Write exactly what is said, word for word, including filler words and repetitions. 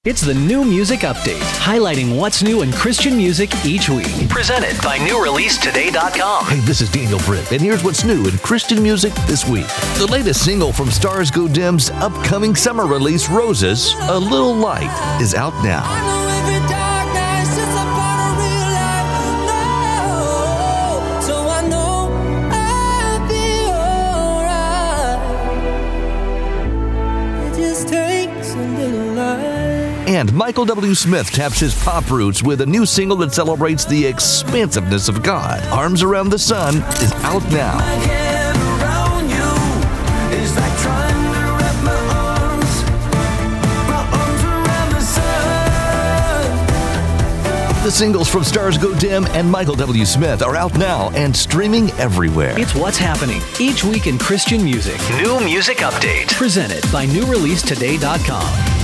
It's the New Music Update, highlighting what's new in Christian music each week. Presented by new release today dot com. Hey, this is Daniel Britt, and here's what's new in Christian music this week. The latest single from Stars Go Dim's upcoming summer release, Roses, A Little Light, is out now. And Michael W. Smith taps his pop roots with a new single that celebrates the expansiveness of God. Arms Around the Sun is out now. The singles from Stars Go Dim and Michael W. Smith are out now and streaming everywhere. It's what's happening each week in Christian music. New Music Update. Presented by new release today dot com.